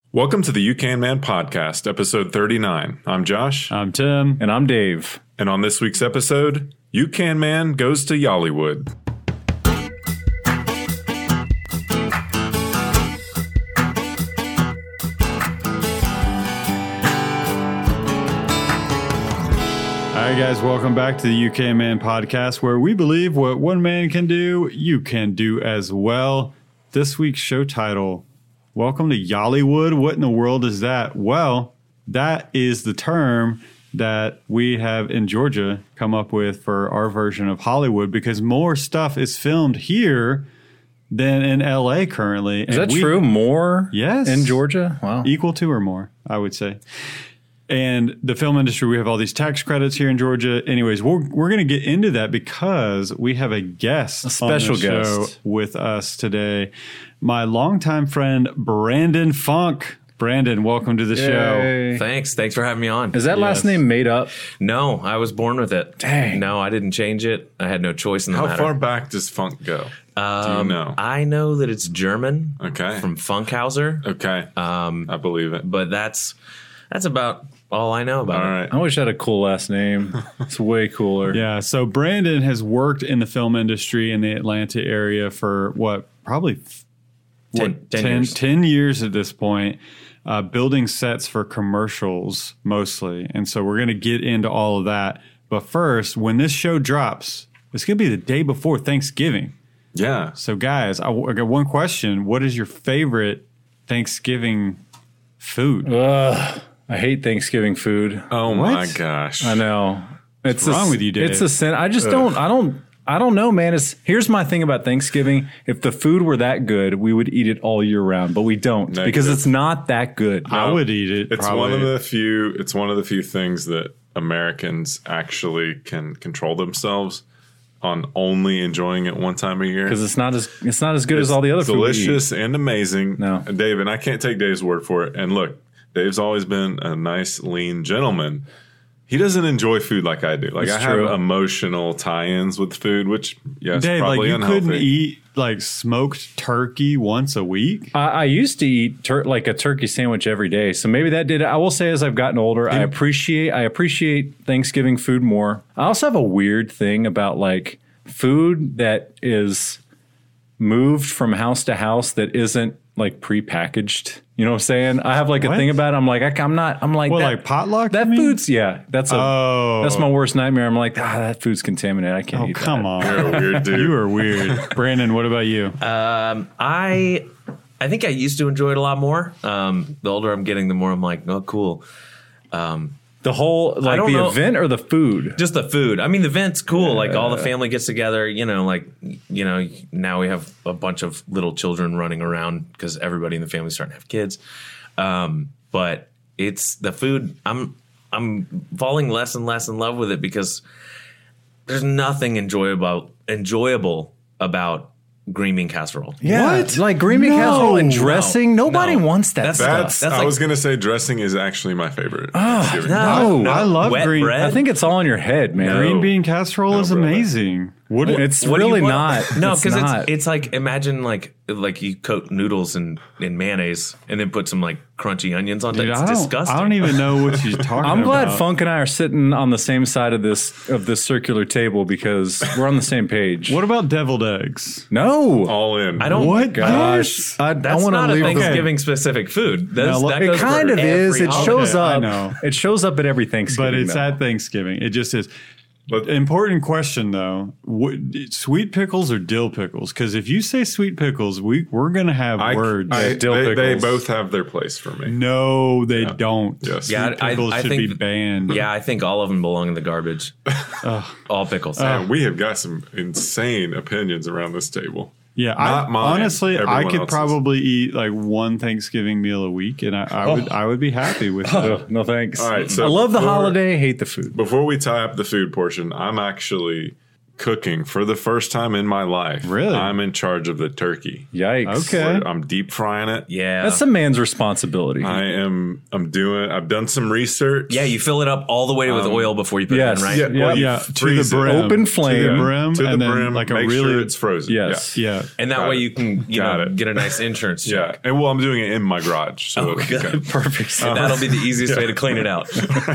Welcome to the You Can Man podcast, episode 39. I'm Josh. I'm Tim. And I'm Dave. And on this week's episode, You Can Man goes to Yollywood. All right, guys, welcome back to the You Can Man podcast, where we believe what one man can do, you can do as well. This week's show title, Welcome to Yollywood. What in the world is that? Well, that is the term that we have in Georgia come up with for our version of Hollywood, because more stuff is filmed here than in LA currently. Is that true? More? Yes. In Georgia? Wow. Equal to or more, I would say. And the film industry, we have all these tax credits here in Georgia. Anyways, we're going to get into that because we have a guest, a special on the show guest with us today. My longtime friend, Brandon Funk. Brandon, welcome to the show. Thanks for having me on. Is that last name made up? No, I was born with it. Dang. No, I didn't change it. I had no choice in the matter. How far back does funk go? Do you know? I know that it's German. Okay. From Funkhauser. Okay. I believe it. But that's about all I know about All it. right. I wish I had a cool last name. It's way cooler. Yeah, so Brandon has worked in the film industry in the Atlanta area for probably 10 years at this point, building sets for commercials mostly. And so we're going to get into all of that. But first, when this show drops, it's going to be the day before Thanksgiving. Yeah. So guys, I got one question. What is your favorite Thanksgiving food? I hate Thanksgiving food. Oh, my gosh. I know. What's wrong with you, Dave? It's a sin. I just don't know, man. Here's my thing about Thanksgiving. If the food were that good, we would eat it all year round, but we don't because it's not that good. I would eat it. It's one of the few things that Americans actually can control themselves on only enjoying it one time a year. Because it's not as good as all the other food. Delicious and amazing. No. And Dave, and I can't take Dave's word for it. And look, Dave's always been a nice, lean gentleman. He doesn't enjoy food like I do. Like, I have emotional tie-ins with food, which, yes, Dave, probably you unhealthy. couldn't eat like smoked turkey once a week? I used to eat like a turkey sandwich every day, so maybe that did it. I will say, as I've gotten older, I appreciate Thanksgiving food more. I also have a weird thing about like food that is moved from house to house that isn't like prepackaged. You know what I'm saying? I have like a thing about it. I'm like, like potluck? That food's, that's my worst nightmare. I'm like, that food's contaminated. I can't eat that. Come on. You're a weird dude. You are weird. Brandon, what about you? I think I used to enjoy it a lot more. The older I'm getting, the more I'm like, oh, cool. The whole, like the event or the food? Just the food. I mean, the event's cool. Like all the family gets together, now we have a bunch of little children running around because everybody in the family's starting to have kids. But it's the food. I'm falling less and less in love with it because there's nothing enjoyable about green bean casserole. Yeah. What? Like green bean casserole and dressing? Nobody wants that stuff. I was going to say dressing is actually my favorite. No, I love green bread. I think it's all in your head, man. Green bean casserole is amazing. It's really not. No, because it's like, imagine like you coat noodles in mayonnaise and then put some like crunchy onions on it. It's disgusting. I don't even know what you're talking about. I'm glad Funk and I are sitting on the same side of this circular table because we're on the same page. What about deviled eggs? No. All in. I don't. What? Gosh. That's not a Thanksgiving specific food. It kind of is. It shows up. I know. It shows up at every Thanksgiving. But it's at Thanksgiving. It just is. But important question though: sweet pickles or dill pickles? Because if you say sweet pickles, we're gonna have words. Dill pickles. They both have their place for me. No, they don't. Yes. Sweet pickles should be banned. Yeah, I think all of them belong in the garbage. All pickles. We have got some insane opinions around this table. Yeah, Not mine, honestly, I everyone could else's. probably eat like one Thanksgiving meal a week, and I would be happy with it. No thanks. All right, so I love the holiday, hate the food. Before we tie up the food portion, I'm actually cooking for the first time in my life. Really? I'm in charge of the turkey. Yikes. Okay. I'm deep frying it. Yeah. That's a man's responsibility. I've done some research. Yeah, you fill it up all the way with oil before you put yes. it in, right? Yeah, well, you Yeah, to the freeze it. brim. Open flame. To the brim. To the and then brim, like a make really, sure it's frozen. Yes. yeah. And that Got way it. you can get a nice insurance Yeah. check. And well, I'm doing it in my garage. So Good. Perfect. And that'll be the easiest way to clean it out.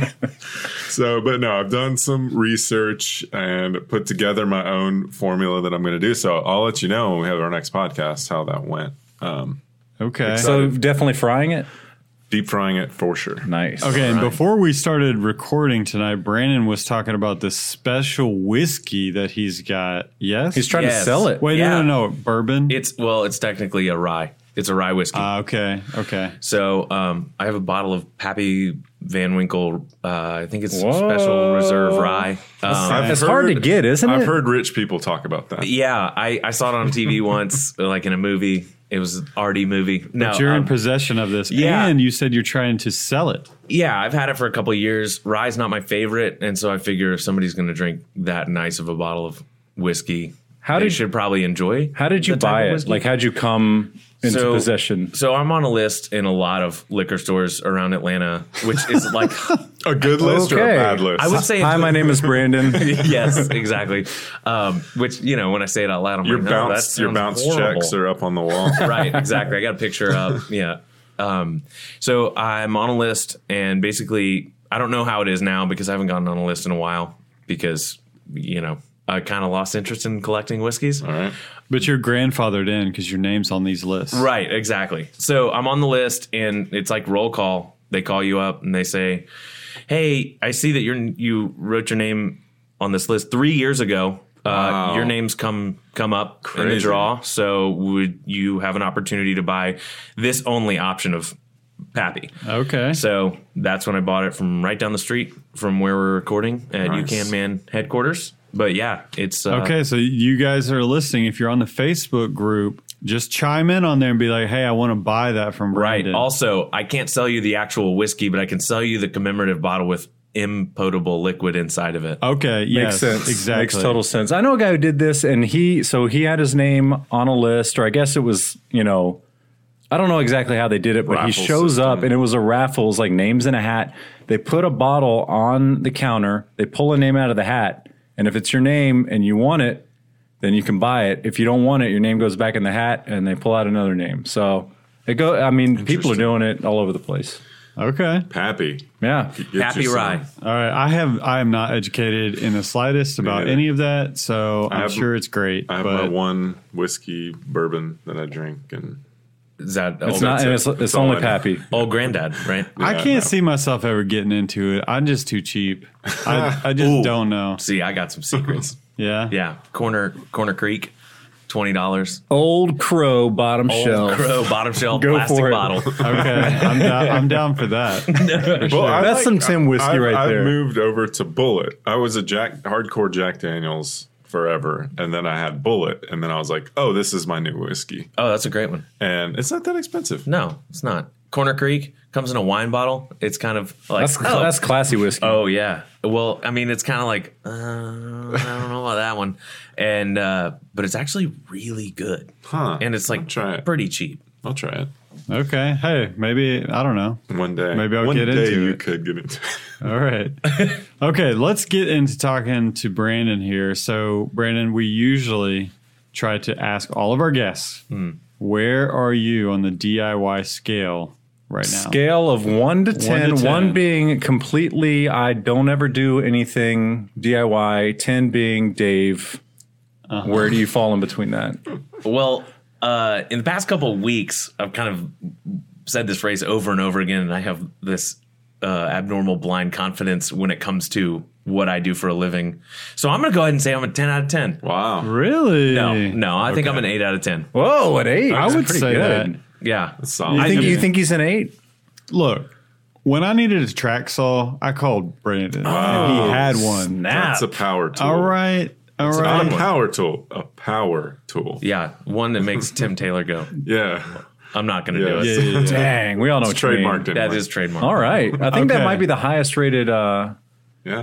but no, I've done some research and put together my own formula that I'm going to do. So I'll let you know when we have our next podcast how that went. Okay. So definitely frying it? Deep frying it for sure. Nice. Okay, and before we started recording tonight, Brandon was talking about this special whiskey that he's got. Yes? He's trying to Yes. sell it. Wait, Yeah. no. Bourbon? It's technically a rye. It's a rye whiskey. Okay. So I have a bottle of Pappy Van Winkle. I think it's Whoa. Special Reserve Rye. It's hard to get, isn't it? I've heard rich people talk about that. Yeah, I saw it on TV once, like in a movie. It was an arty movie. No, But you're in possession of this, yeah. and you said you're trying to sell it. yeah, I've had it for a couple of years. Rye's not my favorite, and so I figure if somebody's going to drink that nice of a bottle of whiskey, they should probably enjoy. How did you the type buy of it? whiskey. Like, how'd you come into possession? So I'm on a list in a lot of liquor stores around Atlanta, which is like A good list or a Okay. bad list? I would say Hi, my name is Brandon. yes, exactly. Which when I say it out loud, I'm your like, no, that bounce, your sounds bounce horrible. checks are up on the wall. Right, exactly. I got a picture up. Yeah. So I'm on a list, and basically, I don't know how it is now because I haven't gotten on a list in a while because I kind of lost interest in collecting whiskeys. All right. But you're grandfathered in because your name's on these lists. Right, exactly. So I'm on the list, and it's like roll call. They call you up and they say, "Hey, I see that you wrote your name on this list 3 years ago. Wow. Your name's come up in the Crazy. draw. So would you have an opportunity to buy this only option of Pappy?" Okay. So that's when I bought it from right down the street from where we're recording at Nice. UCAN Man headquarters. But yeah, it's Okay, so you guys are listening. If you're on the Facebook group, just chime in on there and be like, hey, I want to buy that from right. Brandon. Also, I can't sell you the actual whiskey, but I can sell you the commemorative bottle with impotable liquid inside of it. Okay, yes, Makes sense. exactly. Makes total sense. I know a guy who did this, and he had his name on a list, or I guess it was, I don't know exactly how they did it, but he Raffle shows system. up, and it was a raffle, it was like names in a hat. They put a bottle on the counter, they pull a name out of the hat, and if it's your name and you want it, then you can buy it. If you don't want it, your name goes back in the hat, and they pull out another name. So people are doing it all over the place. Okay. Pappy. Yeah. Get Pappy you some. Rye. All right. I am not educated in the slightest about neither. any of that, so I'm have- sure it's great. I have but my one whiskey bourbon that I drink, and Is that It's old, not, and that's it. it's That's all only I know. Pappy. old granddad, right? I Yeah, can't no. see myself ever getting into it. I'm just too cheap. I just Ooh. don't know. See, I got some secrets. Yeah. Yeah, Corner Creek, $20. Old Crow bottom shelf. Crow bottom shelf Go plastic for it. bottle. Okay. I'm down for that. Well, That's some Tim whiskey right I've there. moved over to Bullet. I was a hardcore Jack Daniels forever, and then I had Bullet, and then I was like, oh, this is my new whiskey, Oh, that's a great one. and it's not that expensive. No, it's not. Corner Creek comes in a wine bottle. It's kind of like That's classy whiskey. Oh yeah. Well, I mean, it's kind of like I don't know about that one, and but it's actually really good, Huh. and it's I'll like try it. pretty cheap. I'll try it Okay. Hey, maybe, I don't know. one day. Maybe I'll one get day into you it. could get into it. All right. Okay, let's get into talking to Brandon here. So, Brandon, we usually try to ask all of our guests, where are you on the DIY scale right now? Scale of 1 to 10, 1 to 10. 1 being completely, I don't ever do anything DIY, 10 being Dave. Where do you fall in between that? Well, in the past couple of weeks, I've kind of said this phrase over and over again, and I have this abnormal blind confidence when it comes to what I do for a living. So I'm going to go ahead and say I'm a 10 out of 10. Wow. Really? No, I think I'm an 8 out of 10. Whoa, an 8. I would Pretty say good. that. Yeah. That's solid. You think he's an 8? Look, when I needed a track saw, I called Brandon. And he had one. That's a power tool. All right. All Not right. a power tool. A power tool. Yeah, one that makes Tim Taylor go. Yeah. I'm not going to do Yeah. it. Yeah, yeah, yeah. Dang, we all know It's what you mean. trademarked anyway. That is trademark. All right. I think that Okay. might be the highest rated. Yeah.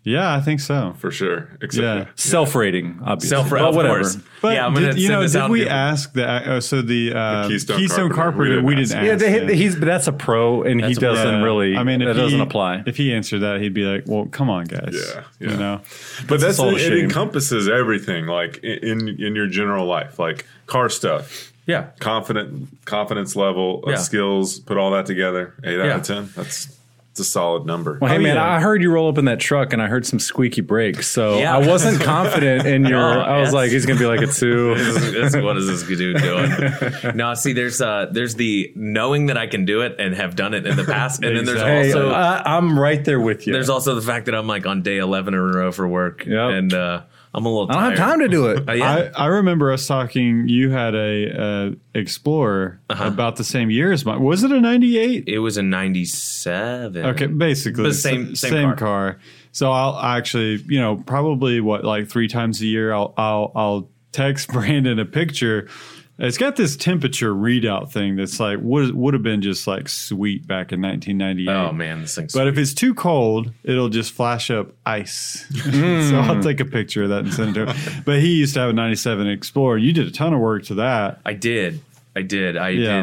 Yeah, I think so. for sure. Except, Self-rating, obviously. Of whatever. course. But yeah, I'm gonna did, send this out did we and ask the Keystone Keystone Carpenter, Carpenter? We didn't ask. Yeah, but that's a pro, and he doesn't really. I mean, that doesn't apply. If he answered that, he'd be like, "Well, come on, guys." Yeah. You know. But It's all a it shame. encompasses everything, like in your general life, like car stuff. Yeah. Confidence level, Yeah. skills, put all that together. 8 out Yeah. of 10. It's a solid number. Well, hey, man, yeah. I heard you roll up in that truck, and I heard some squeaky brakes. So Yeah. I wasn't confident in your. I was yes. like, he's going to be like a 2. What is this dude doing? No, see, there's the knowing that I can do it and have done it in the past, and then there's Hey, also I'm right there with you. there's also the fact that I'm like on day 11 in a row for work, Yep. and I'm a little. I don't have time to do it. Yeah. I remember us talking. You had a Explorer about the same year as mine. Was it a '98? It was a 97. Okay, basically But the same car. So I'll actually, probably like 3 times a year, I'll text Brandon a picture. It's got this temperature readout thing that's like would have been just like sweet back in 1998. Oh man, this thing's. But if it's too cold, it'll just flash up ice. So I'll take a picture of that and send it to him. But he used to have a 97 Explorer. You did a ton of work to that. I did. I did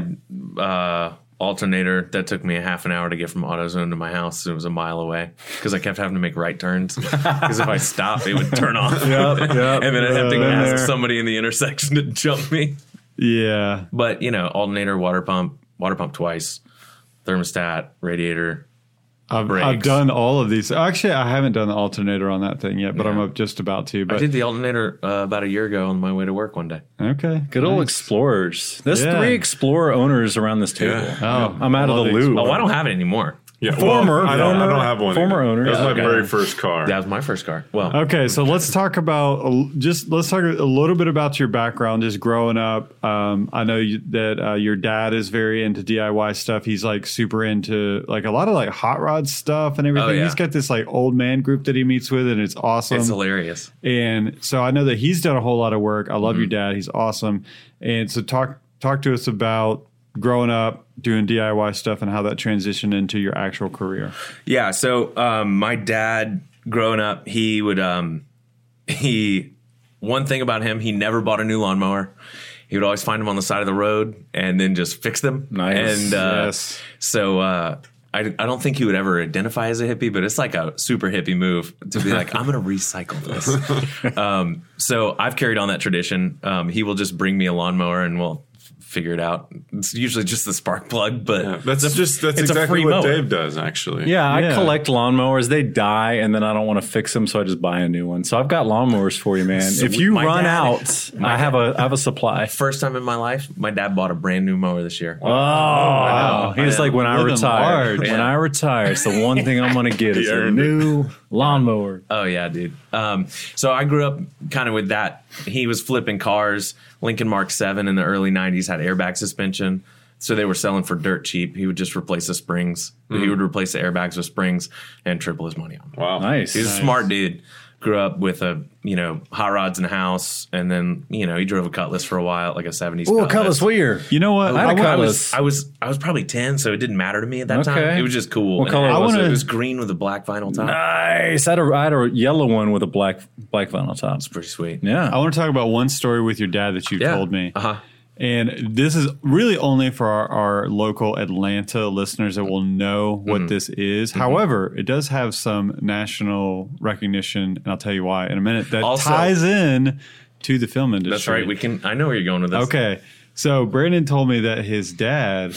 alternator that took me a half an hour to get from AutoZone to my house. It was a mile away because I kept having to make right turns because if I stopped, it would turn off. Yep. And then I'd have to Been ask there. somebody in the intersection to jump me. Yeah. But alternator, water pump twice, thermostat, radiator. I've Brakes. done all of these. Actually, I haven't done the alternator on that thing yet, but I'm just about to. I But did the alternator about a year ago on my way to work one day. okay, Good old nice. Explorers. There's Yeah. 3 Explorer owners around this table. Yeah. Oh, I'm out of love the the loop. Oh, I don't have it anymore. Yeah, Former- I don't have one. former either. owner. That was my Okay. very first car. That was my first car. Well, Okay, so let's talk about let's talk a little bit about your background, just growing up. I know that your dad is very into DIY stuff. He's like super into like a lot of like hot rod stuff and everything. Oh, yeah. He's got this like old man group that he meets with, and it's awesome. it's hilarious. And so I know that he's done a whole lot of work. I love your dad; he's awesome. And so talk to us about growing up doing DIY stuff and how that transitioned into your actual career. Yeah. So my dad, growing up, he would one thing about him, he never bought a new lawnmower. He would always find them on the side of the road and then just fix them. Nice. And Yes. so I don't think he would ever identify as a hippie, but it's like a super hippie move to be like, I'm going to recycle this. So I've carried on that tradition. He will just bring me a lawnmower and we'll figure it out. It's usually just the spark plug, but That's it's exactly a free what mower. Dave does, actually. Yeah, I Yeah. collect lawnmowers. They die, and then I don't want to fix them, so I just buy a new one. So I've got lawnmowers for you, man. If you My run dad- out, I have a supply. First time in my life, my dad bought a brand new mower this year. Oh, wow. He's like, when I Living retire, large. when I retire, it's the one thing I'm going to get is a new lawnmower. Oh yeah, dude. So I grew up kind of with that. He was flipping cars. Lincoln Mark 7 in the early 90s had airbag suspension. So they were selling for dirt cheap. He would just replace the springs. He would replace the airbags with springs and triple his money on them. Wow. Nice. He's a smart dude. Grew up with hot rods in the house, and then he drove a Cutlass for a while, like a 70s. Oh, Cutlass, what year? You know what? I had a wa- Cutlass. I was probably 10, so it didn't matter to me at that time. Okay. It was just cool. What And color it was it? It was green with a black vinyl top. Nice. I had a yellow one with a black vinyl top. It's pretty sweet. Yeah. I want to talk about one story with your dad that you told me. Uh-huh. And this is really only for our local Atlanta listeners that will know what this is. However, it does have some national recognition, and I'll tell you why in a minute. That Also- ties in to the film industry. That's right. I know where you're going with this. Okay. So Brandon told me that his dad,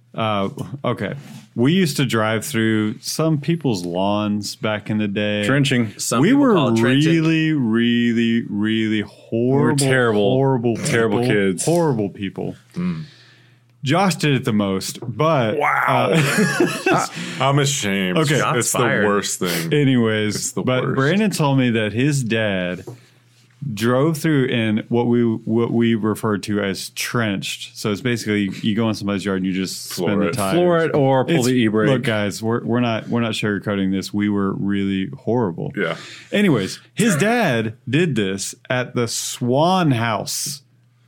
we used to drive through some people's lawns back in the day. Trenching. Some We people were call it trenching. really, really, really horrible, terrible. horrible, Terrible people, kids. horrible people. Josh did it the most, but I'm ashamed. Okay. Shots It's fired. the worst thing. anyways, the but worst. Brandon told me that his dad drove through in what we refer to as trenched. So it's basically you go in somebody's yard and you just spin Floor the it. tires. Floor it or pull It's- the e-brake. Look, guys, we're not sugarcoating this. We were really horrible. Yeah. Anyways, his dad did this at the Swan House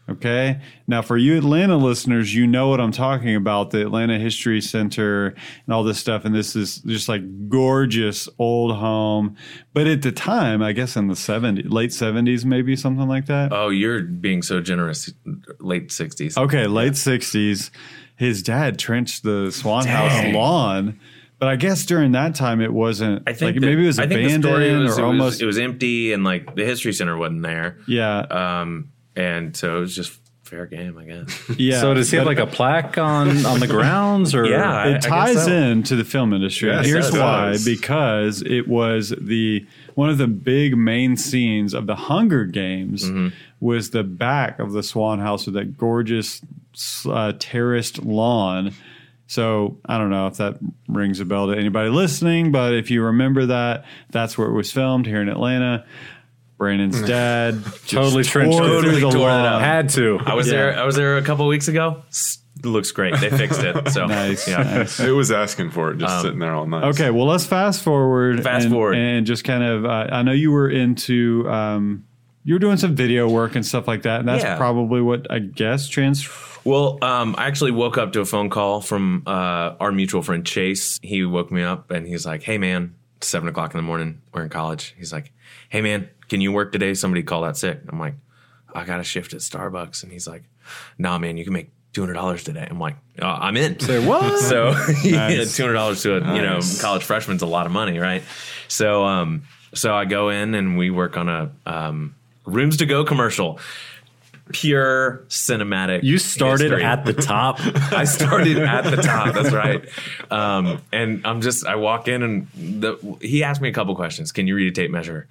Okay. Now, for you Atlanta listeners, you know what I'm talking about, the Atlanta History Center and all this stuff. And this is just like gorgeous old home. But at the time, I guess in the late 70s, maybe something like that. Oh, you're being so generous. Late 60s. Okay. Late 60s. His dad trenched the Swan House lawn. But I guess during that time, it wasn't, I think like maybe it was abandoned or almost. It was empty and like the History Center wasn't there. Yeah. And so it was just fair game, I guess. Yeah. So does he have like a plaque on the grounds, or Yeah, it ties into the film industry. Yes, Here's it why: does. because it was one of the big main scenes of the Hunger Games was the back of the Swan House with that gorgeous terraced lawn. So I don't know if that rings a bell to anybody listening, but if you remember that, that's where it was filmed here in Atlanta. Brandon's dad totally trenched Totally the tore it lawn. up. had to? I was there a couple of weeks ago. Looks great. They fixed it. So Nice. Yeah. Nice. It was asking for it, just sitting there all night. Okay, well, let's fast forward. And just kind of, I know you were into, you were doing some video work and stuff like that. And that's probably what I guess Well, I actually woke up to a phone call from our mutual friend Chase. He woke me up and he's like, "Hey man, it's 7 o'clock in the morning. We're in college." He's like, "Hey man, can you work today? Somebody called out sick." I'm like, "I got a shift at Starbucks." And he's like, "Nah, man, you can make $200 today." I'm like, "Oh, I'm in." Say what? So Nice. $200 to a college freshman's a lot of money, right? So so I go in and we work on a Rooms to Go commercial. Pure cinematic. You started history. at the top. I started at the top. That's right. And I walk in and he asked me a couple questions. Can you read a tape measure?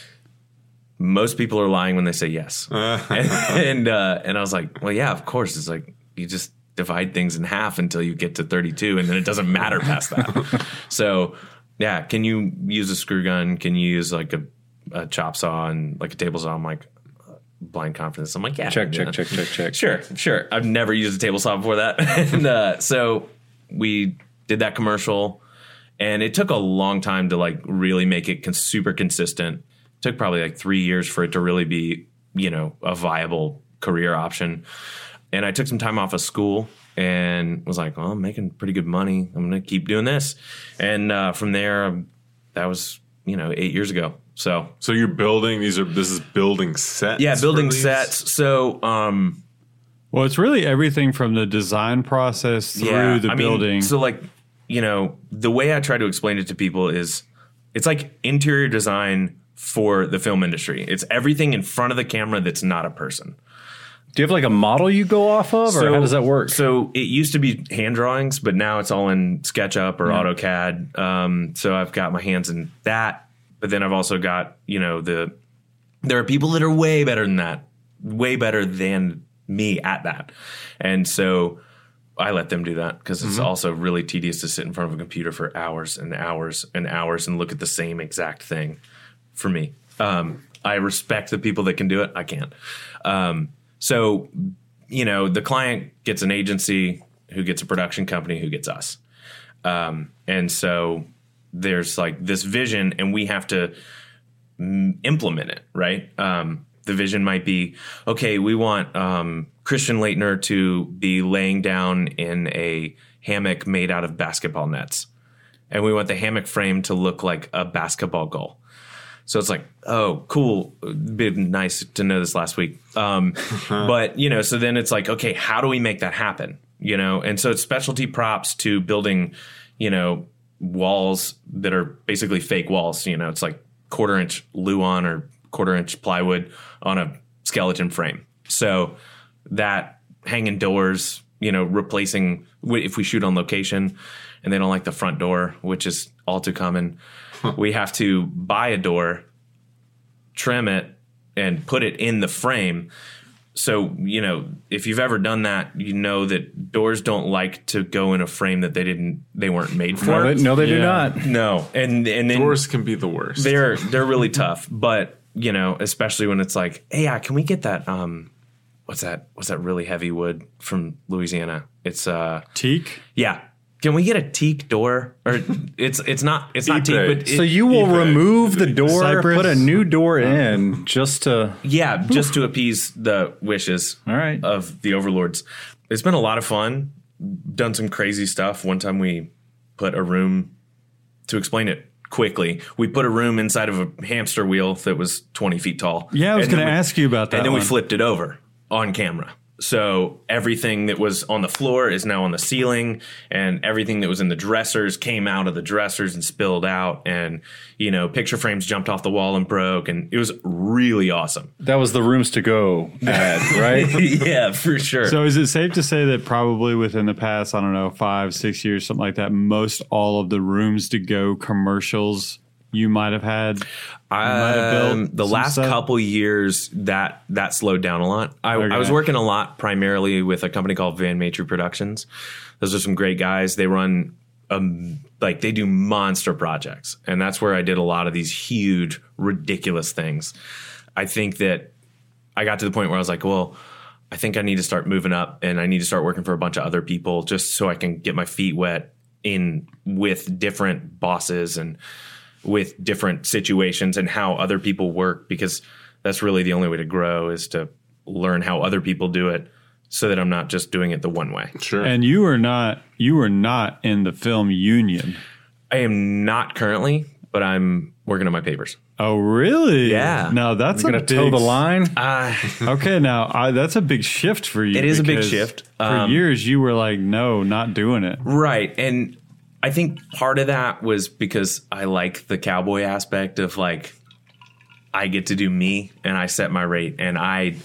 Most people are lying when they say yes. And I was like, well, yeah, of course. It's like you just divide things in half until you get to 32, and then it doesn't matter past that. So, yeah, can you use a screw gun? Can you use like a chop saw and like a table saw? I'm like, blind confidence. I'm like, yeah. Check. Sure. I've never used a table saw before that. And so we did that commercial, and it took a long time to like really make it super consistent. It took probably like 3 years for it to really be, a viable career option. And I took some time off of school and was like, well, I'm making pretty good money. I'm going to keep doing this. And from there, that was, 8 years ago. So you're building this is building sets. Yeah, building for these? sets. So well, it's really everything from the design process through the building. So like, the way I try to explain it to people is it's like interior design for the film industry. It's everything in front of the camera that's not a person. Do you have like a model you go off of, or how does that work? So it used to be hand drawings, but now it's all in SketchUp or AutoCAD. So I've got my hands in that. But then I've also got, there are people that are way better than that, way better than me at that. And so I let them do that because it's also really tedious to sit in front of a computer for hours and hours and hours and look at the same exact thing for me. I respect the people that can do it. I can't. So, the client gets an agency who gets a production company who gets us. And so there's like this vision and we have to implement it, right? The vision might be, okay, we want Christian Laettner to be laying down in a hammock made out of basketball nets. And we want the hammock frame to look like a basketball goal. So it's like, oh, cool. It'd been nice to know this last week. But, so then it's like, okay, how do we make that happen? And so it's specialty props to building, walls that are basically fake walls. It's like 1/4-inch Luan or 1/4-inch plywood on a skeleton frame. So that hanging doors, replacing if we shoot on location and they don't like the front door, which is all too common. We have to buy a door, trim it, and put it in the frame. So, if you've ever done that, that doors don't like to go in a frame that they weren't made for. No, they do not. No. And then Doors can be the worst. They're really tough. But, especially when it's like, hey, can we get that what's that really heavy wood from Louisiana? It's teak? Yeah. can we get a teak door? Or it's not teak, but so you will remove the door, put a new door in just to just to appease the wishes of the overlords. It's been a lot of fun. Done some crazy stuff. One time we put a room, to explain it quickly, we put a room inside of a hamster wheel that was 20 feet tall. Yeah, I was going to ask you about that. And then we flipped it over on camera. So everything that was on the floor is now on the ceiling, and everything that was in the dressers came out of the dressers and spilled out. And, picture frames jumped off the wall and broke, and it was really awesome. That was the rooms to go ad, right? Yeah, for sure. So is it safe to say that probably within the past, 5-6 years, something like that, most all of the rooms to go commercials you might have had? The last couple years that slowed down a lot. I was working a lot primarily with a company called Van Matry Productions. Those are some great guys. They run they do monster projects, and that's where I did a lot of these huge, ridiculous things. I think that I got to the point where I was like, well, I think I need to start moving up, and I need to start working for a bunch of other people just so I can get my feet wet with different bosses and with different situations and how other people work, because that's really the only way to grow, is to learn how other people do it, so that I'm not just doing it the one way. Sure. And you were not in the film union. I am not currently, but I'm working on my papers. Oh, really? Yeah. Now that's going to toe the line. Okay. Now that's a big shift for you. It is a big shift. For years you were like, no, not doing it. Right. And I think part of that was because I like the cowboy aspect of I get to do me and I set my rate, and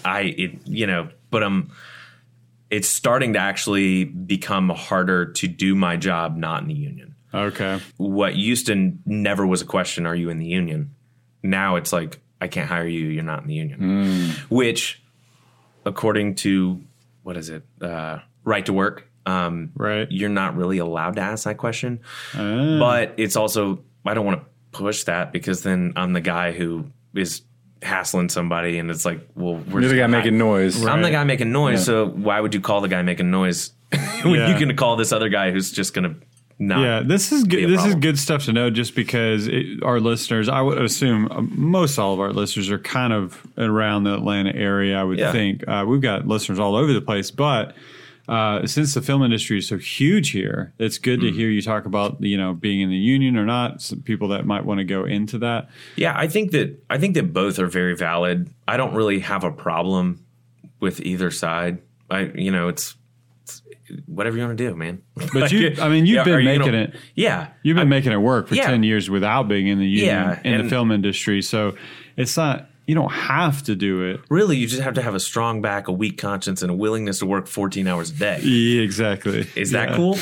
it's starting to actually become harder to do my job not in the union. Okay. What used to never was a question, are you in the union? Now it's like, I can't hire you, you're not in the union. Which, according to, Right to Work, right, you're not really allowed to ask that question. But it's also, I don't want to push that, because then I'm the guy who is hassling somebody, and it's like, well, you're the guy making noise. Right. I'm the guy making noise, so why would you call the guy making noise when you can call this other guy who's just going to not? Yeah, this is good. This is good stuff to know, just because our listeners, I would assume most all of our listeners are kind of around the Atlanta area. I would think we've got listeners all over the place, but since the film industry is so huge here, it's good to hear you talk about being in the union or not. Some people that might want to go into that. Yeah, I think that both are very valid. I don't really have a problem with either side. It's whatever you want to do, man. But you've been making it. Yeah, you've been making it work for 10 years without being in the union in the film industry. So it's not. You don't have to do it. Really, you just have to have a strong back, a weak conscience, and a willingness to work 14 hours a day. Yeah, exactly. Is that cool?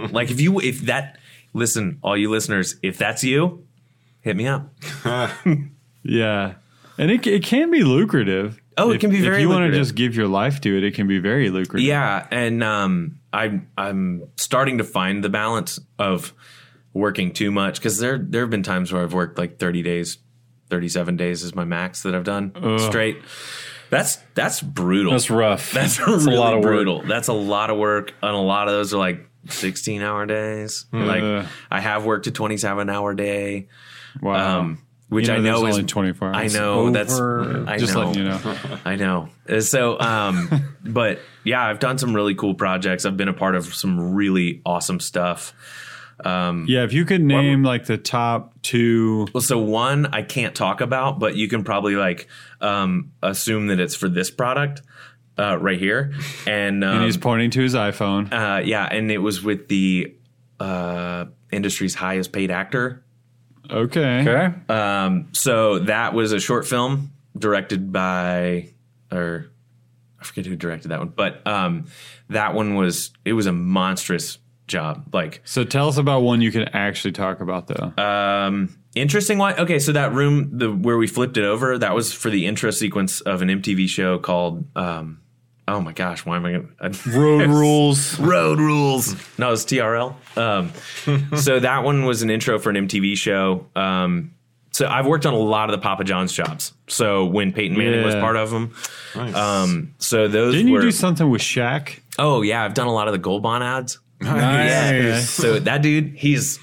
Listen, all you listeners, if that's you, hit me up. Yeah. And it can be lucrative. Oh, it can be very lucrative. If you want to just give your life to it, it can be very lucrative. Yeah, and I'm starting to find the balance of working too much, because there have been times where I've worked 30 days. 37 days is my max that I've done straight. That's brutal. That's rough. That's really a lot of brutal. Work. That's a lot of work, and a lot of those are 16-hour days. I have worked a 27-hour day. Wow. Which I know is only 24 hours. I know that's. I just know. letting you know. I know. So, but yeah, I've done some really cool projects. I've been a part of some really awesome stuff. If you could name the top two. Well, so one I can't talk about, but you can probably assume that it's for this product right here. And he's pointing to his iPhone. And it was with the industry's highest paid actor. Okay. So that was a short film directed by, I forget who directed that one, but that one was a monstrous job. So tell us about one you can actually talk about, though. Interesting one. Okay, so that room where we flipped it over, that was for the intro sequence of an MTV show called oh my gosh, why am I going to Road Rules. Road Rules. No, it's TRL. So that one was an intro for an MTV show. So I've worked on a lot of the Papa John's jobs. So when Peyton Manning was part of them. Nice. So those Didn't you do something with Shaq? Oh yeah, I've done a lot of the Gold Bond ads. Nice. So that dude, he's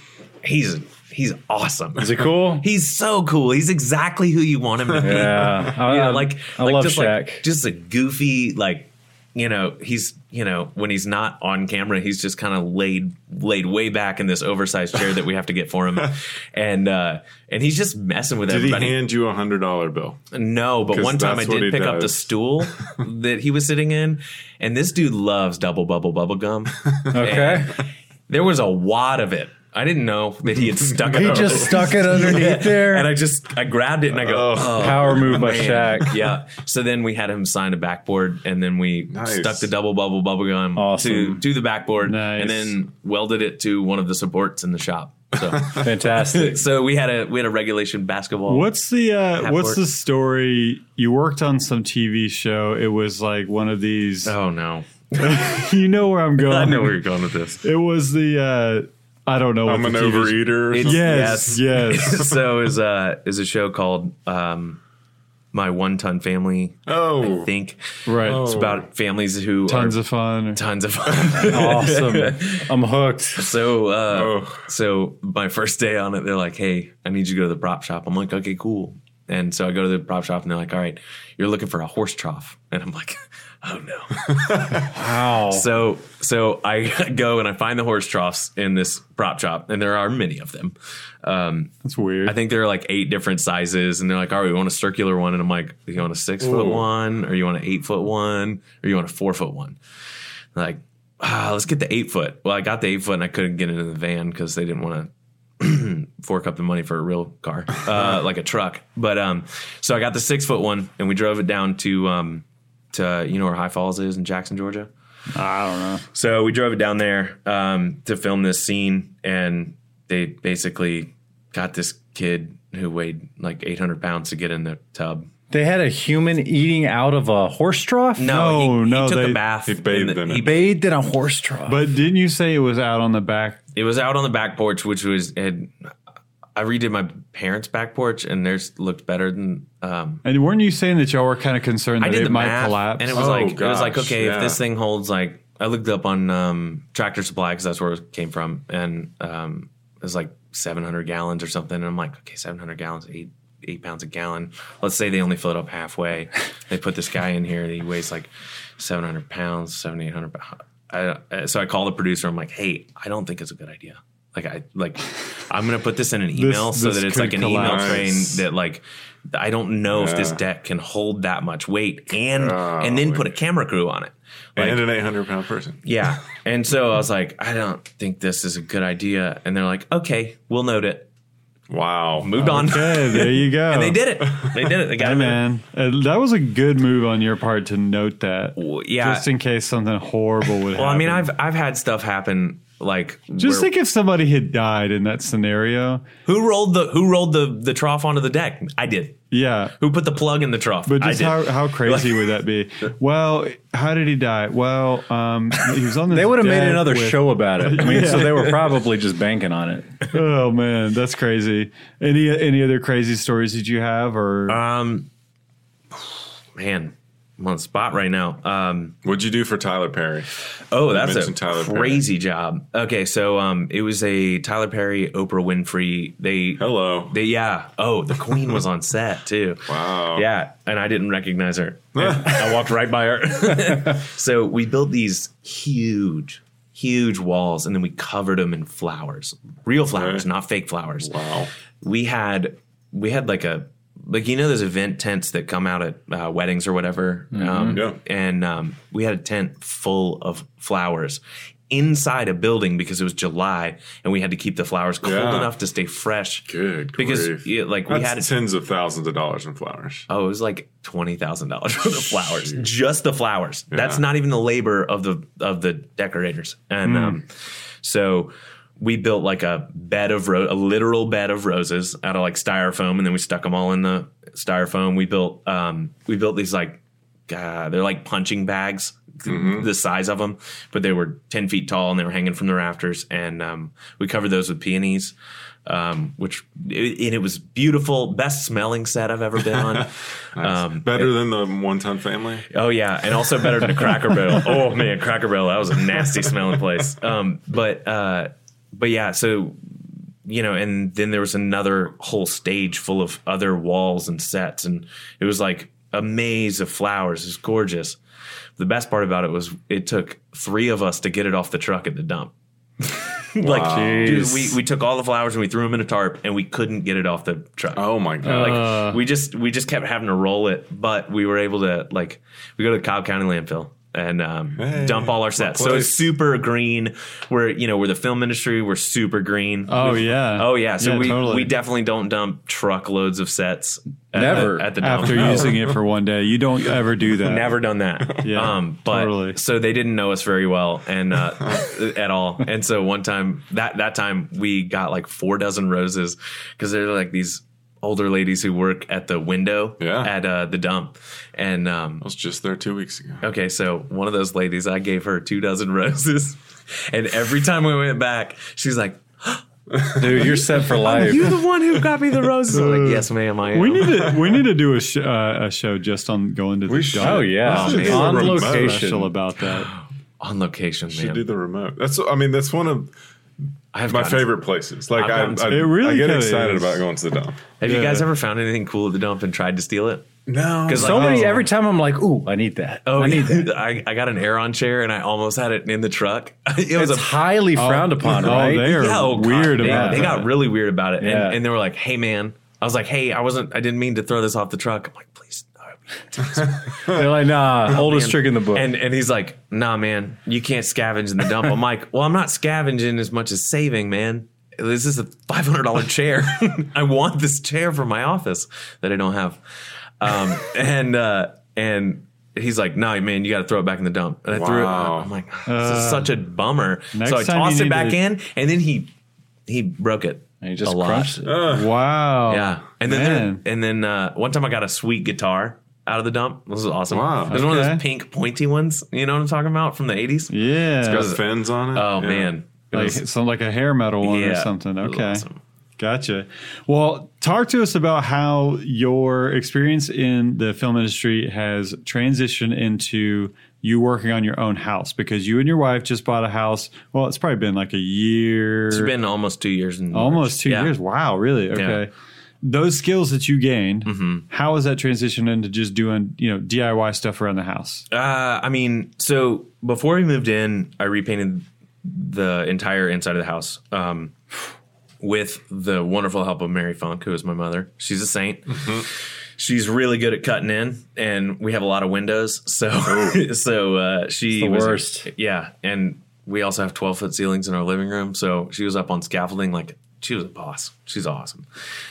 awesome. Is it cool? He's so cool. He's exactly who you want him to be. Yeah. I love just Shaq. just a goofy, he's, when he's not on camera, he's just kind of laid way back in this oversized chair that we have to get for him. And he's just messing with everybody. Did he hand you $100 bill? No, but one time I did pick up the stool that he was sitting in, and this dude loves double bubble gum. Okay. And there was a wad of it. I didn't know that he had stuck it. He just stuck it underneath there. And I grabbed it and I go, power move by Shaq. Yeah. So then we had him sign a backboard, and then we stuck the double bubble gum to the backboard, and then welded it to one of the supports in the shop. So fantastic. So we had a regulation basketball. What's the story? You worked on some TV show. It was like one of these. Oh no. You know where I'm going. I know where you're going with this. It was the I don't know. I'm an overeater. Yes. So is a show called My 1 Ton Family. Oh, I think right. It's about families who tons of fun. Awesome. I'm hooked. So my first day on it, they're like, "Hey, I need you to go to the prop shop." I'm like, "Okay, cool." And so I go to the prop shop, and they're like, "All right, you're looking for a horse trough," and I'm like, "Oh no!" Wow. So I go and I find the horse troughs in this prop shop, and there are many of them. That's weird. I think there are like 8 different sizes, and they're like, "All right, we want a circular one," and I'm like, "You want a 6-foot one, or you want an 8-foot one, or you want a 4-foot one?" They're like, let's get the 8-foot. Well, I got the 8-foot, and I couldn't get it in the van because they didn't want to fork up the money for a real car, like a truck. But so I got the 6-foot one, and we drove it down to where High Falls is in Jackson, Georgia. I don't know. So we drove it down there to film this scene, and they basically got this kid who weighed like 800 pounds to get in the tub. They had a human eating out of a horse trough? No, he took a bath. He bathed in it. He bathed in a horse trough. But didn't you say it was out on the back? It was out on the back porch, which I redid my parents' back porch, and theirs looked better than. And weren't you saying that y'all were kind of concerned that it might collapse? And it was like, okay, if this thing holds, like, I looked up on Tractor Supply because that's where it came from, and it was like 700 gallons or something. And I'm like, okay, 700 gallons, 8 pounds a gallon. Let's say they only fill it up halfway. They put this guy in here, and he weighs like 700 pounds, 700-800 pounds. So I call the producer. I'm like, hey, I don't think it's a good idea. I'm going to put this in an email so that it's like an email train that, like, I don't know if this deck can hold that much weight and then put a camera crew on it. Like, and an 800-pound person. Yeah. And so I was like, I don't think this is a good idea. And they're like, okay, we'll note it. Wow. Moved on. Okay, there you go. And they did it. They got him in. Man, that was a good move on your part to note that. Yeah. Just in case something horrible would happen. Well, I mean, I've had stuff happen. Like, just think if somebody had died in that scenario. Who rolled the trough onto the deck? I did. Yeah. Who put the plug in the trough? But just how crazy would that be? Well, how did he die? Well, he was on the. They would have made another show about it. I mean, so they were probably just banking on it. Oh man, that's crazy. Any other crazy stories that you have, or man, I'm on the spot right now. What'd you do for Tyler Perry? Oh, that's a crazy job. Okay, so it was a Tyler Perry, Oprah Winfrey. The Queen was on set too. Wow. Yeah, and I didn't recognize her. I walked right by her. So we built these huge walls, and then we covered them in flowers, real flowers, not fake flowers. Wow. We had those event tents that come out at weddings or whatever. And we had a tent full of flowers inside a building because it was July, and we had to keep the flowers cold enough to stay fresh. Good because grief. we had tens of thousands of dollars in flowers. Oh, it was like $20,000 for the flowers, just the flowers. Yeah. That's not even the labor of the decorators. And so we built like a literal bed of roses out of like styrofoam, and then we stuck them all in the styrofoam. We built these like they're like punching bags, the size of them, but they were 10 feet tall and they were hanging from the rafters. And we covered those with peonies, it was beautiful. Best smelling set I've ever been on. Nice. Better than the One Ton Family? Oh, yeah. And also better than a Cracker Barrel. Oh, man, Cracker Barrel. That was a nasty smelling place. But yeah, so, and then there was another whole stage full of other walls and sets. And it was like a maze of flowers. It was gorgeous. The best part about it was it took 3 of us to get it off the truck at the dump. Dude, we took all the flowers and we threw them in a tarp and we couldn't get it off the truck. Oh my god! We just kept having to roll it, but we were able to we go to the Cobb County landfill and dump all our sets. So it's super green. Where the film industry, we're super green. Oh yeah. So totally. we definitely don't dump truckloads of sets. Never at the dump. After using it for one day, you don't ever do that. Never done that. But totally. So they didn't know us very well and at all. And so one time that time we got like 4 dozen roses because they're like these older ladies who work at the window at the dump. And I was just there 2 weeks ago. Okay, so one of those ladies, I gave her 2 dozen roses, and every time we went back, she's like, dude, you're set for life. You're the one who got me the roses. I'm like, yes, ma'am, I am. We need to do a show just on going to the dump. Oh yeah, on location. Special about that. On location, man. Should do the remote. That's one of my favorite places. Like I get excited about going to the dump. Have you guys ever found anything cool at the dump and tried to steal it? No, because every time I'm like, ooh, I need that. Oh, I need that. I got an Aeron chair and I almost had it in the truck. It's highly frowned upon, right? They are weird about it. They got really weird about it, and they were like, "Hey, man," I was like, "Hey, I didn't mean to throw this off the truck." I'm like, "Please." They're like, nah, oldest trick in the book. And he's like, nah, man, you can't scavenge in the dump. I'm like, well, I'm not scavenging as much as saving, man. This is a $500 chair. I want this chair for my office that I don't have. And he's like, no, man, you got to throw it back in the dump. And I threw it. I'm like, this is such a bummer. So I tossed it back in, and then he broke it. And he just crushed it. Wow. Yeah. And then one time I got a sweet guitar out of the dump. This was awesome. Wow. It was one of those pink pointy ones. You know what I'm talking about from the 80s? Yeah. It's got fins on it. Oh, man. Like a hair metal one or something. Okay. Awesome. Gotcha. Well, talk to us about how your experience in the film industry has transitioned into you working on your own house, because you and your wife just bought a house. Well, it's probably been like a year. It's been almost 2 years. Almost 2 years. Wow. Really? Okay. Yeah. Those skills that you gained, how has that transitioned into just doing, DIY stuff around the house? So before we moved in, I repainted the entire inside of the house with the wonderful help of Mary Funk, who is my mother. She's a saint. Mm-hmm. She's really good at cutting in, and we have a lot of windows. So, she the was worst. Yeah, and we also have 12-foot ceilings in our living room. So she was up on scaffolding like she was a boss. She's awesome.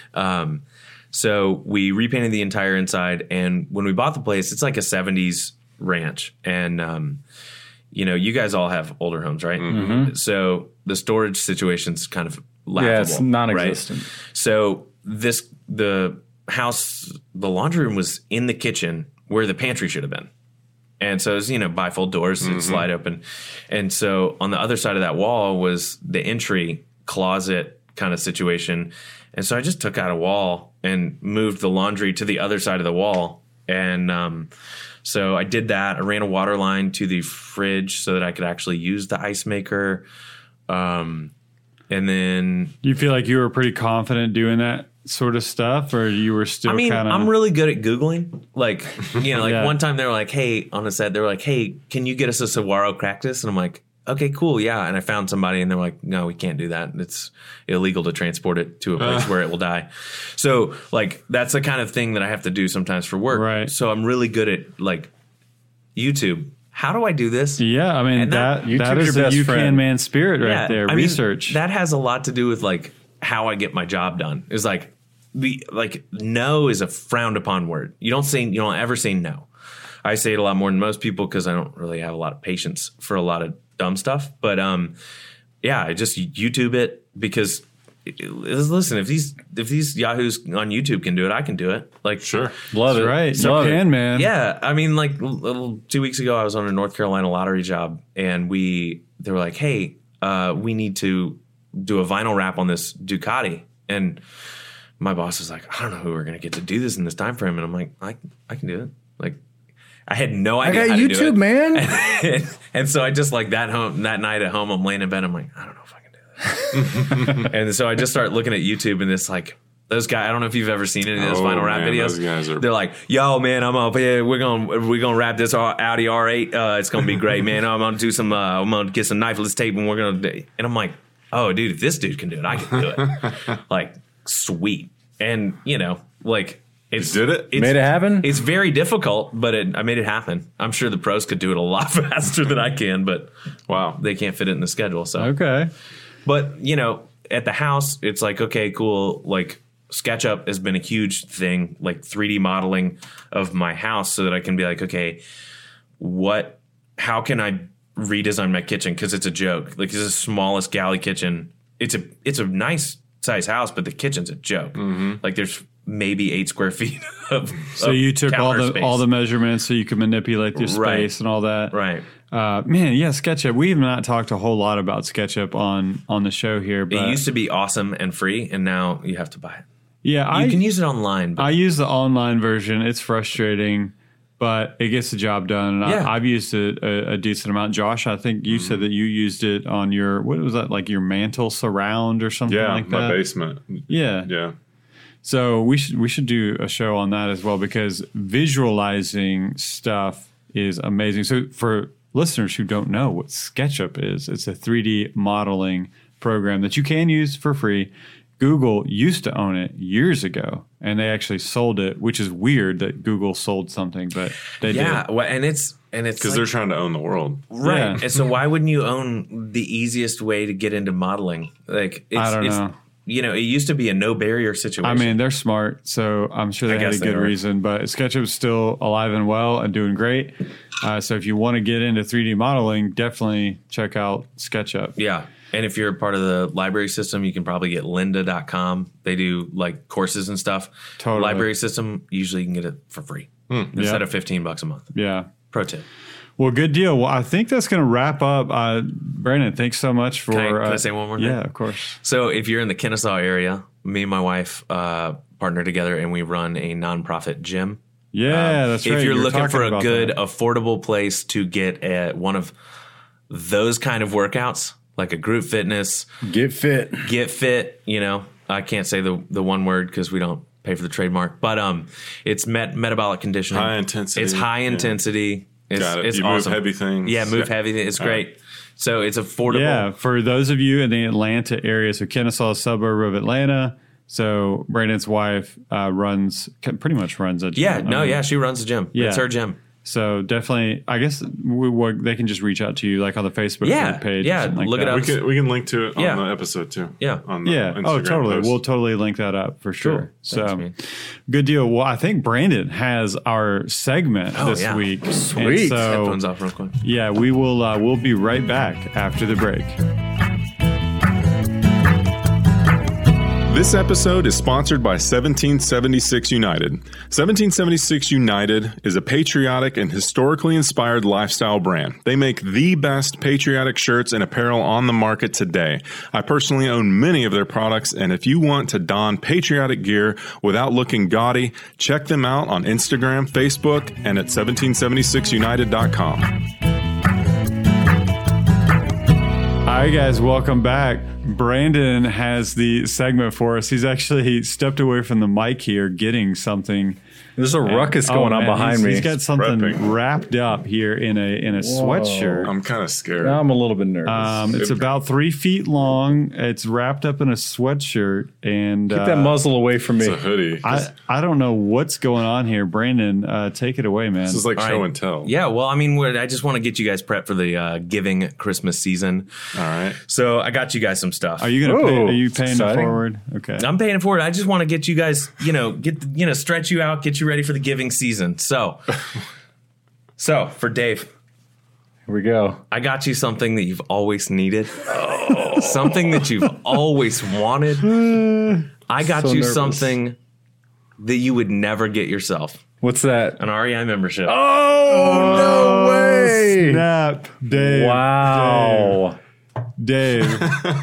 So we repainted the entire inside, and when we bought the place, it's like a 70s ranch, and you guys all have older homes, right? Mm-hmm. So the storage situation's kind of laughable. Yeah, it's non-existent. Right? So the house, the laundry room was in the kitchen where the pantry should have been. And so it was, bifold doors that slide open. And so on the other side of that wall was the entry closet kind of situation. And so I just took out a wall and moved the laundry to the other side of the wall. And so I did that. I ran a water line to the fridge so that I could actually use the ice maker. And then... You feel like you were pretty confident doing that sort of stuff, or you were still kind of... I'm really good at Googling. One time they were like, hey, on a set, they were like, hey, can you get us a saguaro cactus? And I'm like, okay, cool, yeah. And I found somebody, and they're like, no, we can't do that. It's illegal to transport it to a place where it will die. So, that's the kind of thing that I have to do sometimes for work. Right. So I'm really good at, YouTube. How do I do this? Yeah, I mean, that is the You Can Man spirit right there. Research. That has a lot to do with, how I get my job done. It's no is a frowned upon word. You don't ever say no. I say it a lot more than most people because I don't really have a lot of patience for a lot of dumb stuff. But I just YouTube it because listen, if these yahoos on YouTube can do it, I can do it. Like, Sure. Love That's it. right. You Love can, it. man. yeah. I mean, like 2 weeks ago, I was on a North Carolina lottery job, and they were like, "Hey, we need to do a vinyl wrap on this Ducati," and my boss was like, "I don't know who we're gonna get to do this in this time frame," and I'm like, "I can do it." Like, I had no idea. I got how to do YouTube, it. man. And so I just like that night at home, I'm laying in bed. I'm like, I don't know if I can do this. And so I just start looking at YouTube, and it's like those guys. I don't know if you've ever seen any of those vinyl wrap videos. Those guys are... They're like, "Yo, man, I'm up here. We're gonna wrap this Audi R8. It's gonna be great, man. I'm gonna do some. I'm gonna get some knifeless tape, and we're gonna." And I'm like, "Oh, dude, if this dude can do it, I can do it." Like, sweet. And like. It's, did it? It's, Made it happen? It's very difficult, but I made it happen. I'm sure the pros could do it a lot faster than I can, but Wow. they can't fit it in the schedule. So, Okay. but at the house, it's like, okay, cool. Like SketchUp has been a huge thing, like 3D modeling of my house, so that I can be like, okay, how can I redesign my kitchen? Because it's a joke. Like, it's the smallest galley kitchen. It's a nice size house, but the kitchen's a joke. Mm-hmm. Like, there's maybe 8 square feet of So you took counter space. all the measurements so you could manipulate your space Right. and all that. Right. Man, yeah, SketchUp. We have not talked a whole lot about SketchUp on the show here, but It used to be awesome and free, and now you have to buy it. yeah, You can use it online. But I use the online version. It's frustrating, but it gets the job done. And Yeah. I've used it a decent amount. Josh, I think you said that you used it on your, what was that, like your mantle surround or something Yeah, like my that? basement. Yeah. Yeah. So we should do a show on that as well, because visualizing stuff is amazing. So for listeners who don't know what SketchUp is, it's a 3D modeling program that you can use for free. Google used to own it years ago, and they actually sold it, which is weird that Google sold something, but they did. well, and it's Because like, they're trying to own the world. right. Yeah. And so why wouldn't you own the easiest way to get into modeling? Like, I don't know. It used to be a no barrier situation. I mean, they're smart, so I'm sure they had a guess they good are. reason. But SketchUp's still alive and well and doing great. So if you want to get into 3D modeling, definitely check out SketchUp. yeah. And if you're a part of the library system, you can probably get lynda.com. They do like courses and stuff. Totally. Library system, usually you can get it for free instead of $15 a month. Yeah. Pro tip. Well, good deal. Well, I think that's going to wrap up. Brandon, thanks so much for. Can I say one more thing? Yeah, of course. So if you're in the Kennesaw area, me and my wife partner together, and we run a nonprofit gym. Yeah, that's right. If you're You were looking for talking a about good, that. affordable place to get one of those kind of workouts, like a group fitness, Get fit. get fit, I can't say the one word because we don't pay for the trademark, but it's metabolic conditioning. High intensity. It's high Yeah. intensity. It's, Got it. it's You awesome. move heavy things. Yeah, move heavy things. It's great. So it's affordable. Yeah, for those of you in the Atlanta area, so Kennesaw, is a suburb of Atlanta. So Brandon's wife pretty much runs a gym. Yeah, no, yeah, she runs the gym. Yeah. It's her gym. So definitely, I guess they can just reach out to you, like on the Facebook Yeah, page. or yeah, something like look it that. up. We can link to it Yeah. on the episode too. Yeah. On the Yeah. Instagram Oh, totally. post. We'll totally link that up for sure. Cool. So Thanks, man. good deal. Well, I think Brandon has our segment this yeah. week. Sweet. And so, Headphones off real quick. yeah, we will. We'll be right back after the break. This episode is sponsored by 1776 United. 1776 United is a patriotic and historically inspired lifestyle brand. They make the best patriotic shirts and apparel on the market today. I personally own many of their products, and if you want to don patriotic gear without looking gaudy, check them out on Instagram, Facebook, and at 1776united.com. All right, guys, welcome back. Brandon has the segment for us. He's actually stepped away from the mic here, getting something. There's a ruckus going on man, behind me. He's got something Prepping. wrapped up here in a sweatshirt. I'm kind of scared. Now I'm a little bit nervous. It's about 3 feet long. It's wrapped up in a sweatshirt, and Keep that muzzle away from me. It's a hoodie. I don't know what's going on here. Brandon, take it away, man. This is like All show right. and tell. Yeah, well, I mean, I just want to get you guys prepped for the giving Christmas season. All right. So I got you guys some stuff. Are you gonna? Whoa, Are you paying it exciting. forward? Okay. I'm paying it forward. I just want to get you guys, stretch you out, get you ready for the giving season. So for Dave, Here we go. I got you something that you've always needed. Something that you've always wanted. I got So you nervous. something that you would never get yourself. What's that? An REI membership. Oh, no way. Snap, Dave. Wow. Dave.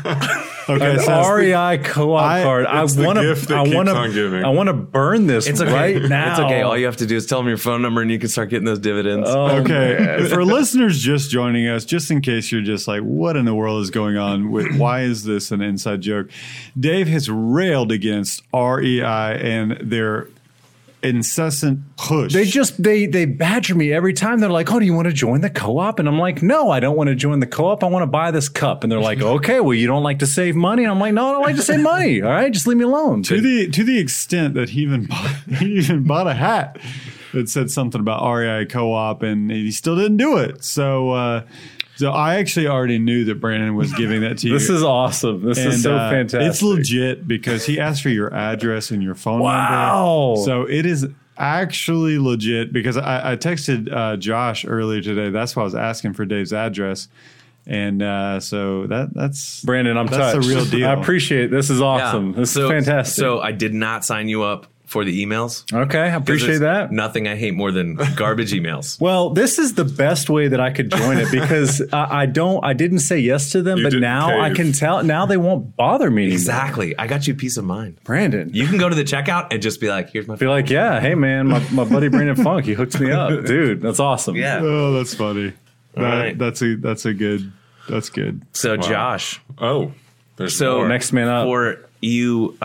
Okay, An so REI co-op card. I it's the want gift that to. keeps on giving. I want to burn this It's okay. right now. It's okay. All you have to do is tell them your phone number and you can start getting those dividends. okay, for listeners just joining us, just in case you're just like, what in the world is going on? Why is this an inside joke? Dave has railed against REI and their incessant push. They badger me every time. They're like, "Oh, do you want to join the co-op?" And I'm like, "No, I don't want to join the co-op. I want to buy this cup." And they're like, "Okay, well, you don't like to save money." And I'm like, "No, I don't like to save money. All right, just leave me alone." to the extent that he even bought a hat that said something about REI co-op, and he still didn't do it. So I actually already knew that Brandon was giving that to you. This is awesome. This is so fantastic. It's legit because he asked for your address and your phone Wow. number. So it is actually legit because I texted Josh earlier today. That's why I was asking for Dave's address. And so that's Brandon, I'm that's touched. the real deal. I appreciate it. This is awesome. Yeah. This is fantastic. So I did not sign you up for the emails. Okay, I appreciate There's that. Nothing I hate more than garbage emails. Well, this is the best way that I could join it because I didn't say yes to them, You but didn't now I cave. can tell. Now they won't bother me anymore. Exactly. I got you peace of mind. Brandon. You can go to the checkout and just be like, here's my Be like, yeah, hey man, my buddy Brandon Funk, he hooks me up, dude. That's awesome. Yeah. Oh, that's funny. right. That's good. That's good. So Josh, Oh, there's so more. Next man up. for you,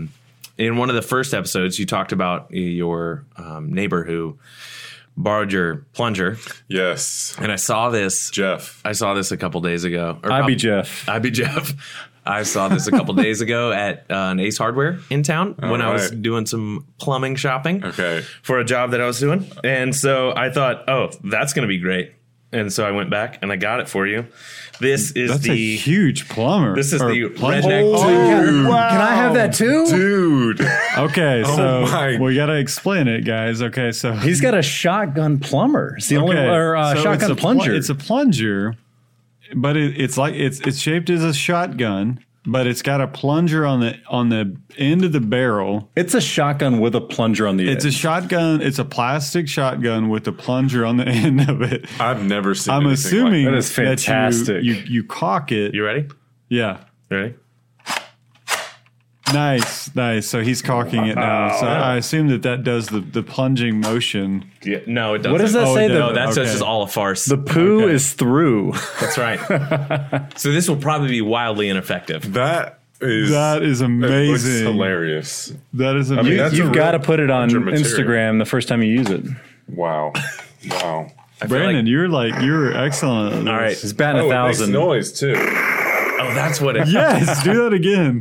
in one of the first episodes, you talked about your neighbor who borrowed your plunger, Yes, and I saw this. Jeff. I saw this a couple days ago. Or I be Jeff. I be Jeff. I saw this a couple days ago at an Ace Hardware in town when I was right. doing some plumbing shopping. Okay. For a job that I was doing, and so I thought, oh, that's going to be great. And so I went back and I got it for you. This is That's a the huge plumber. this is Or the plunger. redneck. Can I have that too? Dude. Okay, so my- we got to explain it, guys. Okay, so He's got a shotgun plumber. It's the only okay, or so shotgun it's plunger. It's a plunger, but it's shaped as a shotgun, but it's got a plunger on the end of the barrel. It's a shotgun with a plunger on the It's a end. shotgun. It's a plastic shotgun with a plunger on the end of it. I've never seen I'm anything assuming like That is fantastic. you cock it. You ready? Yeah. Ready? Nice. So he's caulking it now. So I assume that does the plunging motion. Yeah. No, it doesn't. What does that Oh, say? it The, No, that says Okay. it's all a farce. the poo Okay. is through. That's right. So this will probably be wildly ineffective. That is That is It looks amazing. hilarious. That is mean, amazing. that's a You've real got to put it on plunger material. Instagram the first time you use it. Wow. Wow. I feel Brandon, like- you're excellent. At this. all right. It's batting Oh, it makes 1,000. noise too. Oh, that's what it. Yes, do that again.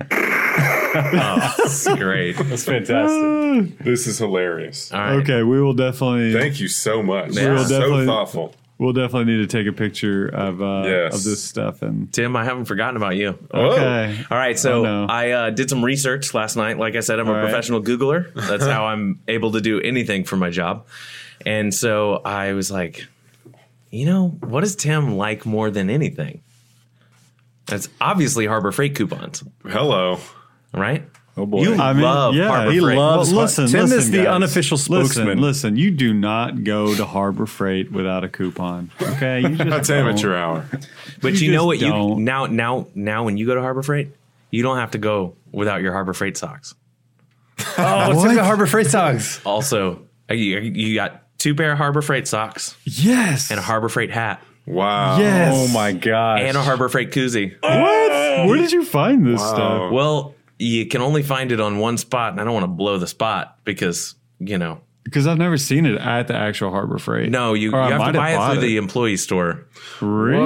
That's great. That's fantastic. This is hilarious. All right. Okay, we will definitely Thank you so much. Yeah. We'll So definitely- thoughtful. we'll definitely need to take a picture of Yes. of this stuff and Tim, I haven't forgotten about you. okay. All right, so Oh, no. I did some research last night. Like I said, I'm a All right. professional Googler. That's how I'm able to do anything for my job. And so I was like, what does Tim like more than anything? That's obviously Harbor Freight coupons, Hello. right? Oh boy. You I mean, love yeah, Harbor he Freight. loves- listen, Tim is the guys. unofficial spokesman. Listen, you do not go to Harbor Freight without a coupon. Okay, you just That's don't. amateur hour. But You you know just what? don't. Now when you go to Harbor Freight, you don't have to go without your Harbor Freight socks. Oh, what's in the Harbor Freight socks? Also, you got 2 pair of Harbor Freight socks Yes. and a Harbor Freight hat Wow. Yes. Oh my gosh. and a Harbor Freight koozie. What? Where did you find this Wow. stuff? Well, you can only find it on one spot, and I don't want to blow the spot because, Because I've never seen it at the actual Harbor Freight. no, you Or I have might to buy it bought through the employee store. Really?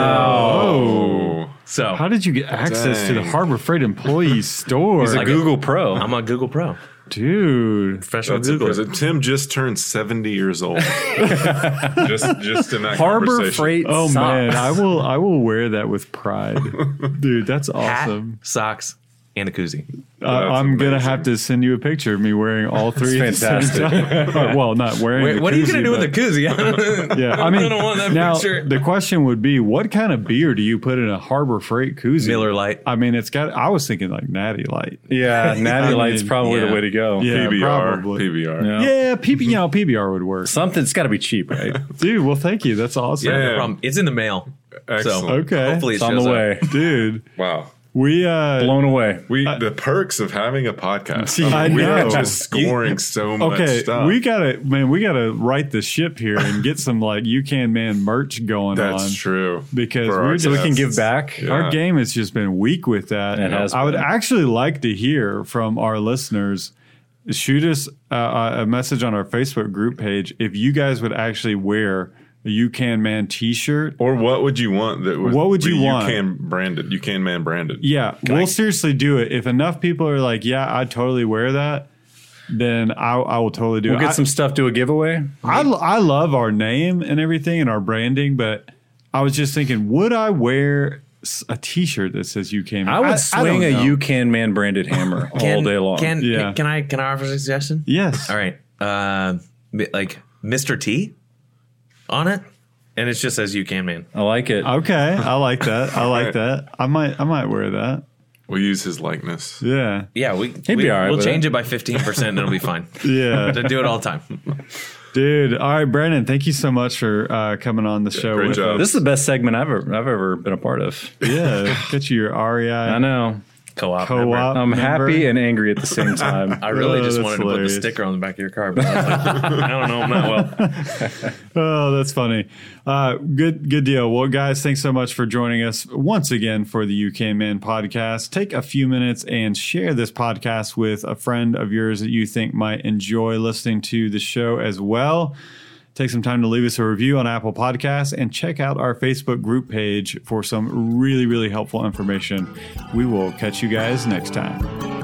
Oh. So How did you get access to the Dang. Harbor Freight employee store? He's a Google Pro. I'm on Google Pro. Dude. Professional That's Googler. impressive. Tim just turned 70 years old. just in that Harbor conversation. Freight Oh socks. man, I will wear that with pride. Dude, that's Hat, awesome. socks, and a koozie. I'm going to have to send you a picture of me wearing all three. That's fantastic. Well, not wearing What are you going to do with a a koozie? Yeah, I mean, don't want that now picture. the question would be, what kind of beer do you put in a Harbor Freight koozie? Miller Lite. I mean, I was thinking like Natty Light. Yeah, Natty I Light's mean, probably yeah. the way to go. Yeah, PBR. probably. PBR. Yeah. Yeah, PBR would work. Something's got to be cheap, right? Dude, well, thank you. That's awesome. Yeah, Yeah. no problem. It's in the mail. Excellent. So Okay. hopefully It's it on shows the up. way. Dude, Wow. we Blown away. The perks of having a podcast. I We are know. just scoring so much okay, stuff. we gotta right the ship here and get some like You Can Man merch going on. That's true. Because For we're our just- So we can guests. give back. Yeah. Our game has just been weak with that. It has I would been. actually like to hear from our listeners. Shoot us a message on our Facebook group page if you guys would actually wear a You Can Man T-shirt. Or what would you want? That What would you want? You can man branded. Yeah, we'll seriously do it. If enough people are like, "Yeah, I'd totally wear that," then I will totally do We'll it. get some stuff to a giveaway. I love our name and everything and our branding, but I was just thinking, would I wear a T-shirt that says "You Can"? I would swing don't a know. You Can Man branded hammer all day long. Yeah. Can I offer a suggestion? Yes. All right. Like Mr. T on it, and it just says "You Can Man." I like it. Okay, I like that. I like that. I might wear that. We'll use his likeness. Yeah. Yeah, be all right we'll with change it. it by 15%, and it'll be fine. Yeah. To do it all the time. Dude. All right, Brandon, thank you so much for coming on the show. great with job. us. This is the best segment I've ever been a part of. Yeah. Get you your REI. I know. Co-op. Co-op. member. I'm Member? happy and angry at the same time. I really Oh, just that's wanted to put the hilarious. sticker on the back of your car, but I was like, I don't know him that well. Oh, that's funny. Good deal. Well, guys, thanks so much for joining us once again for the UK Man podcast. Take a few minutes and share this podcast with a friend of yours that you think might enjoy listening to the show as well. Take some time to leave us a review on Apple Podcasts and check out our Facebook group page for some really, really helpful information. We will catch you guys next time.